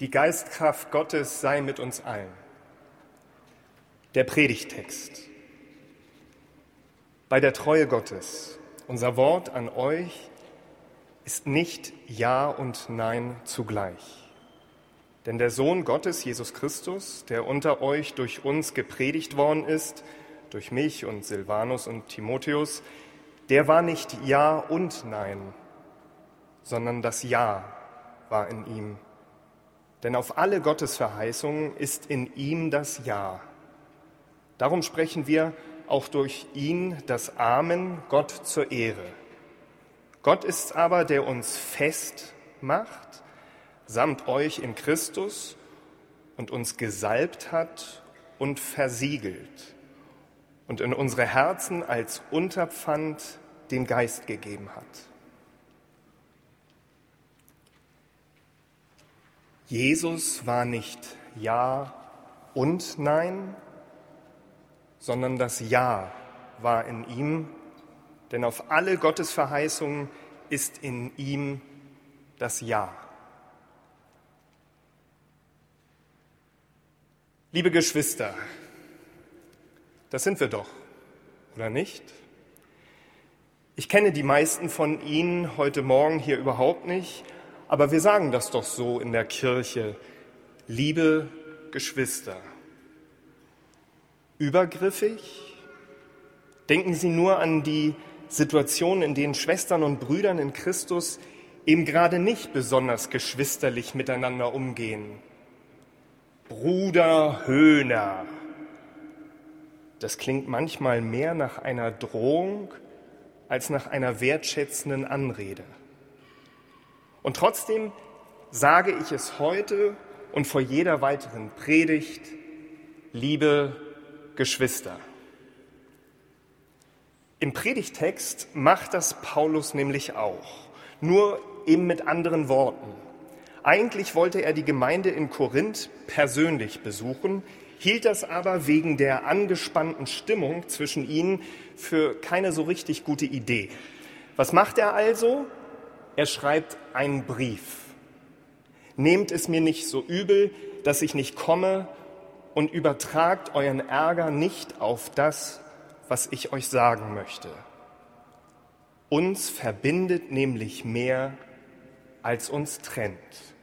Die Geistkraft Gottes sei mit uns allen. Der Predigttext. Bei der Treue Gottes, unser Wort an euch ist nicht Ja und Nein zugleich. Denn der Sohn Gottes, Jesus Christus, der unter euch durch uns gepredigt worden ist, durch mich und Silvanus und Timotheus, der war nicht Ja und Nein, sondern das Ja war in ihm. Denn auf alle Gottesverheißungen ist in ihm das Ja. Darum sprechen wir auch durch ihn das Amen Gott zur Ehre. Gott ist aber, der uns fest macht, samt euch in Christus und uns gesalbt hat und versiegelt und in unsere Herzen als Unterpfand den Geist gegeben hat. Jesus war nicht Ja und Nein, sondern das Ja war in ihm, denn auf alle Gottesverheißungen ist in ihm das Ja. Liebe Geschwister, das sind wir doch, oder nicht? Ich kenne die meisten von Ihnen heute Morgen hier überhaupt nicht, aber wir sagen das doch so in der Kirche, liebe Geschwister. Übergriffig? Denken Sie nur an die Situationen, in denen Schwestern und Brüdern in Christus eben gerade nicht besonders geschwisterlich miteinander umgehen. Bruder Höhner. Das klingt manchmal mehr nach einer Drohung als nach einer wertschätzenden Anrede. Und trotzdem sage ich es heute und vor jeder weiteren Predigt, liebe Geschwister. Im Predigttext macht das Paulus nämlich auch, nur eben mit anderen Worten. Eigentlich wollte er die Gemeinde in Korinth persönlich besuchen, hielt das aber wegen der angespannten Stimmung zwischen ihnen für keine so richtig gute Idee. Was macht er also? Er schreibt einen Brief. Nehmt es mir nicht so übel, dass ich nicht komme, und übertragt euren Ärger nicht auf das, was ich euch sagen möchte. Uns verbindet nämlich mehr, als uns trennt.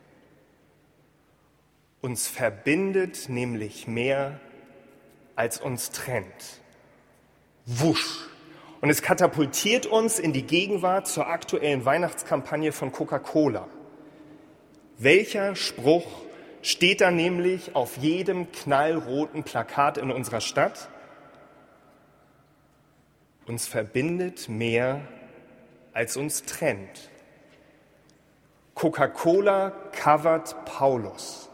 Uns verbindet nämlich mehr, als uns trennt. Wusch! Und es katapultiert uns in die Gegenwart zur aktuellen Weihnachtskampagne von Coca-Cola. Welcher Spruch steht da nämlich auf jedem knallroten Plakat in unserer Stadt? Uns verbindet mehr, als uns trennt. Coca-Cola covert Paulus.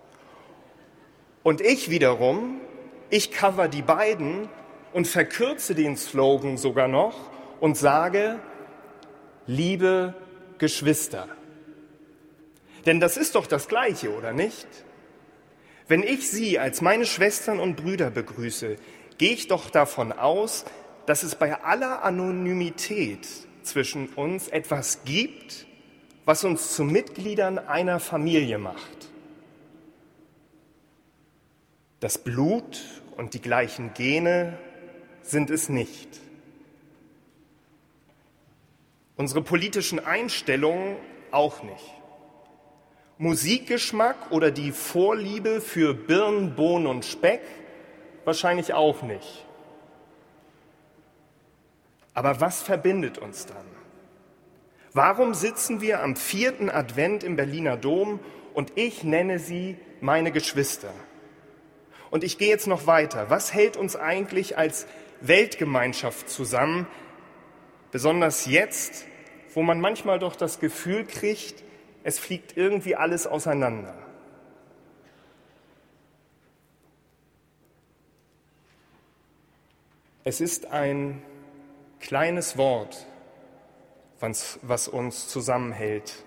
Und ich wiederum, ich cover die beiden und verkürze den Slogan sogar noch und sage, liebe Geschwister. Denn das ist doch das Gleiche, oder nicht? Wenn ich Sie als meine Schwestern und Brüder begrüße, gehe ich doch davon aus, dass es bei aller Anonymität zwischen uns etwas gibt, was uns zu Mitgliedern einer Familie macht. Das Blut und die gleichen Gene sind es nicht. Unsere politischen Einstellungen auch nicht. Musikgeschmack oder die Vorliebe für Birnen, Bohnen und Speck wahrscheinlich auch nicht. Aber was verbindet uns dann? Warum sitzen wir am 4. Advent im Berliner Dom und ich nenne sie meine Geschwister? Und ich gehe jetzt noch weiter. Was hält uns eigentlich als Weltgemeinschaft zusammen, besonders jetzt, wo man manchmal doch das Gefühl kriegt, es fliegt irgendwie alles auseinander? Es ist ein kleines Wort, was uns zusammenhält.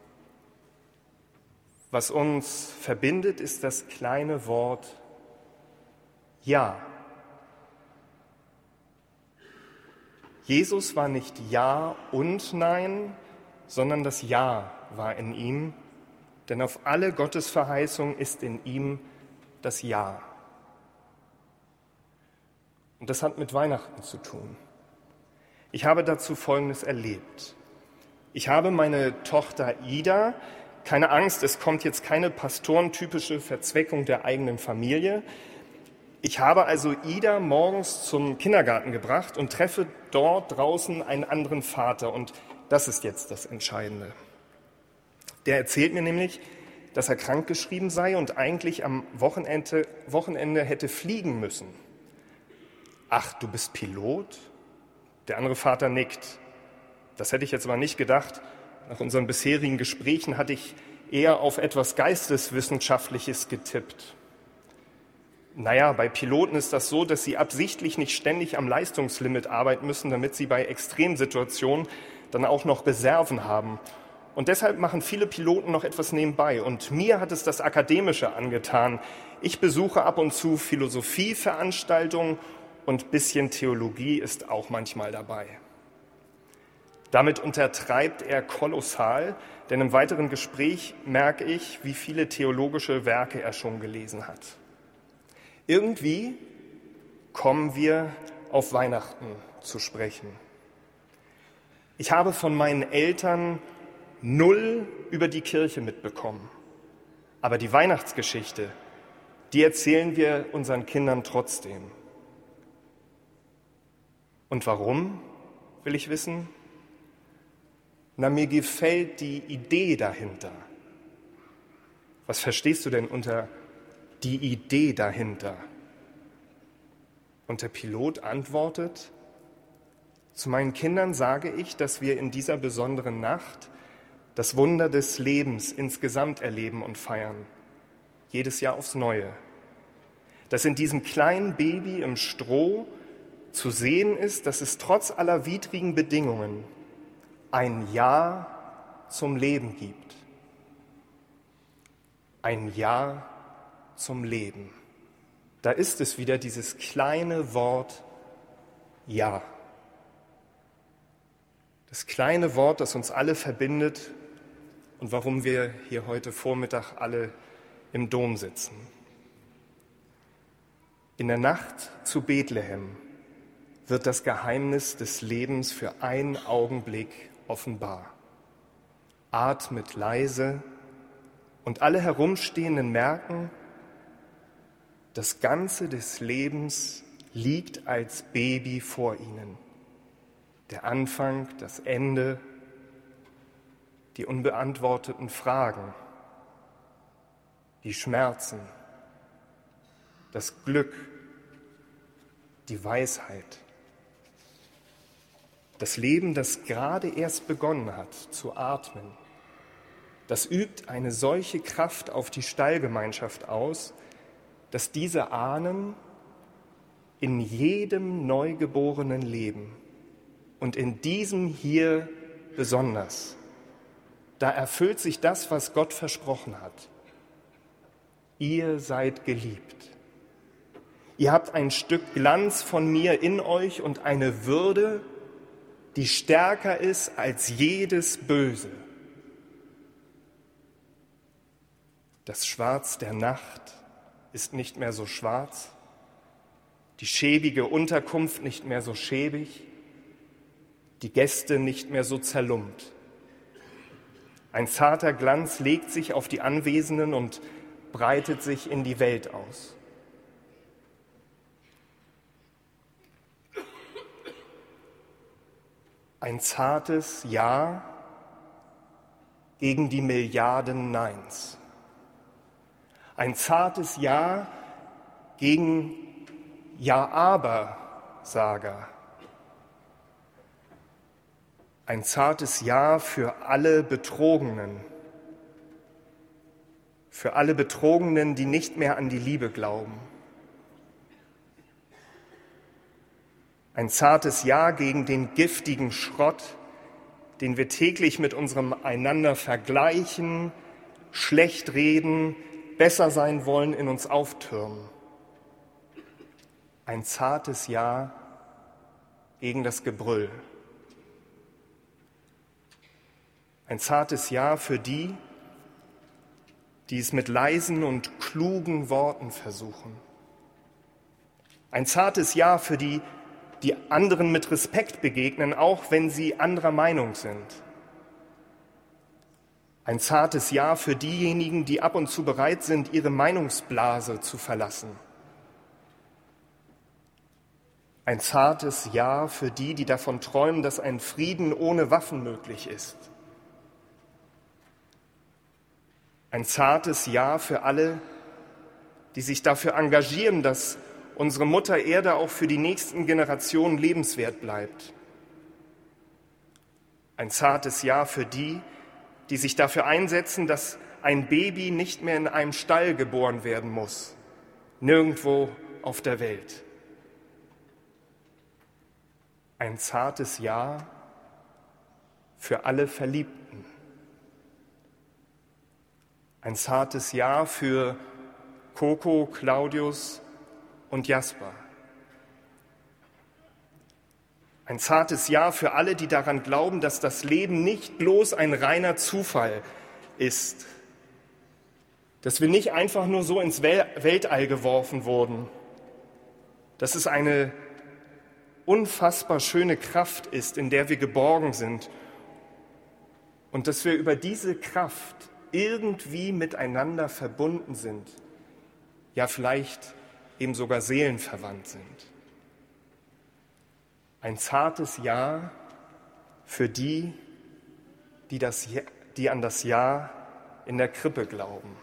Was uns verbindet, ist das kleine Wort Ja. Jesus war nicht Ja und Nein, sondern das Ja war in ihm, denn auf alle Gottes Verheißung ist in ihm das Ja. Und das hat mit Weihnachten zu tun. Ich habe dazu Folgendes erlebt. Ich habe meine Tochter Ida, keine Angst, es kommt jetzt keine pastorentypische Verzweckung der eigenen Familie. Ich habe also Ida morgens zum Kindergarten gebracht und treffe dort draußen einen anderen Vater. Und das ist jetzt das Entscheidende. Der erzählt mir nämlich, dass er krankgeschrieben sei und eigentlich am Wochenende hätte fliegen müssen. Ach, du bist Pilot? Der andere Vater nickt. Das hätte ich jetzt aber nicht gedacht. Nach unseren bisherigen Gesprächen hatte ich eher auf etwas Geisteswissenschaftliches getippt. Naja, bei Piloten ist das so, dass sie absichtlich nicht ständig am Leistungslimit arbeiten müssen, damit sie bei Extremsituationen dann auch noch Reserven haben. Und deshalb machen viele Piloten noch etwas nebenbei. Und mir hat es das Akademische angetan. Ich besuche ab und zu Philosophieveranstaltungen und ein bisschen Theologie ist auch manchmal dabei. Damit untertreibt er kolossal, denn im weiteren Gespräch merke ich, wie viele theologische Werke er schon gelesen hat. Irgendwie kommen wir auf Weihnachten zu sprechen. Ich habe von meinen Eltern 0 über die Kirche mitbekommen. Aber die Weihnachtsgeschichte, die erzählen wir unseren Kindern trotzdem. Und warum, will ich wissen? Na, mir gefällt die Idee dahinter. Was verstehst du denn unter die Idee dahinter? Und der Pilot antwortet: Zu meinen Kindern sage ich, dass wir in dieser besonderen Nacht das Wunder des Lebens insgesamt erleben und feiern. Jedes Jahr aufs Neue. Dass in diesem kleinen Baby im Stroh zu sehen ist, dass es trotz aller widrigen Bedingungen ein Ja zum Leben gibt. Ein Ja zum Leben. Da ist es wieder, dieses kleine Wort Ja. Das kleine Wort, das uns alle verbindet und warum wir hier heute Vormittag alle im Dom sitzen. In der Nacht zu Bethlehem wird das Geheimnis des Lebens für einen Augenblick offenbar. Atmet leise und alle Herumstehenden merken, das Ganze des Lebens liegt als Baby vor ihnen. Der Anfang, das Ende, die unbeantworteten Fragen, die Schmerzen, das Glück, die Weisheit. Das Leben, das gerade erst begonnen hat zu atmen, das übt eine solche Kraft auf die Stallgemeinschaft aus, dass diese Ahnen in jedem neugeborenen Leben und in diesem hier besonders, da erfüllt sich das, was Gott versprochen hat. Ihr seid geliebt. Ihr habt ein Stück Glanz von mir in euch und eine Würde, die stärker ist als jedes Böse. Das Schwarz der Nacht ist nicht mehr so schwarz, die schäbige Unterkunft nicht mehr so schäbig, die Gäste nicht mehr so zerlumpt. Ein zarter Glanz legt sich auf die Anwesenden und breitet sich in die Welt aus. Ein zartes Ja gegen die Milliarden Neins. Ein zartes Ja gegen Ja-Aber-Sager. Ein zartes Ja für alle Betrogenen. Für alle Betrogenen, die nicht mehr an die Liebe glauben. Ein zartes Ja gegen den giftigen Schrott, den wir täglich mit unserem einander vergleichen, schlecht reden, besser sein wollen, in uns auftürmen. Ein zartes Ja gegen das Gebrüll. Ein zartes Ja für die, die es mit leisen und klugen Worten versuchen. Ein zartes Ja für die, die anderen mit Respekt begegnen, auch wenn sie anderer Meinung sind. Ein zartes Ja für diejenigen, die ab und zu bereit sind, ihre Meinungsblase zu verlassen. Ein zartes Ja für die davon träumen, dass ein Frieden ohne Waffen möglich ist. Ein zartes Ja für alle, die sich dafür engagieren, dass unsere Mutter Erde auch für die nächsten Generationen lebenswert bleibt. Ein zartes Ja für die sich dafür einsetzen, dass ein Baby nicht mehr in einem Stall geboren werden muss, nirgendwo auf der Welt. Ein zartes Ja für alle Verliebten. Ein zartes Ja für Coco, Claudius und Jasper. Ein zartes Ja für alle, die daran glauben, dass das Leben nicht bloß ein reiner Zufall ist, dass wir nicht einfach nur so ins Weltall geworfen wurden, dass es eine unfassbar schöne Kraft ist, in der wir geborgen sind und dass wir über diese Kraft irgendwie miteinander verbunden sind, ja vielleicht eben sogar seelenverwandt sind. Ein zartes Ja für die an das Ja in der Krippe glauben.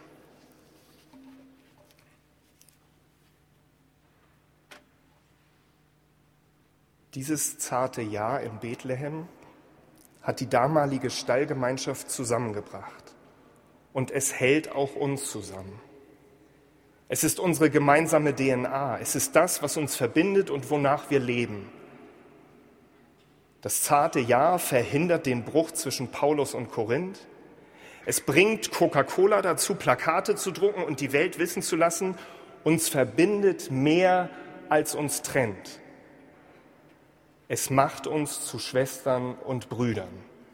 Dieses zarte Ja in Bethlehem hat die damalige Stallgemeinschaft zusammengebracht. Und es hält auch uns zusammen. Es ist unsere gemeinsame DNA. Es ist das, was uns verbindet und wonach wir leben. Das zarte Ja verhindert den Bruch zwischen Paulus und Korinth. Es bringt Coca-Cola dazu, Plakate zu drucken und die Welt wissen zu lassen, uns verbindet mehr, als uns trennt. Es macht uns zu Schwestern und Brüdern.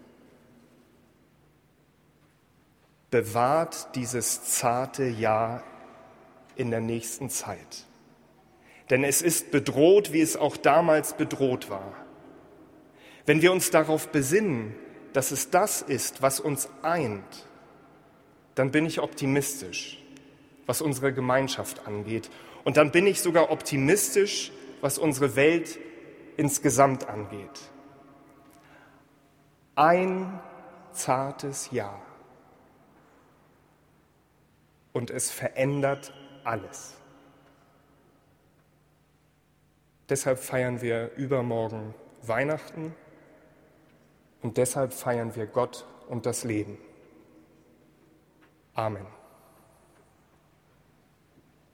Bewahrt dieses zarte Ja in der nächsten Zeit. Denn es ist bedroht, wie es auch damals bedroht war. Wenn wir uns darauf besinnen, dass es das ist, was uns eint, dann bin ich optimistisch, was unsere Gemeinschaft angeht. Und dann bin ich sogar optimistisch, was unsere Welt insgesamt angeht. Ein zartes Ja. Und es verändert alles. Deshalb feiern wir übermorgen Weihnachten und deshalb feiern wir Gott und das Leben. Amen.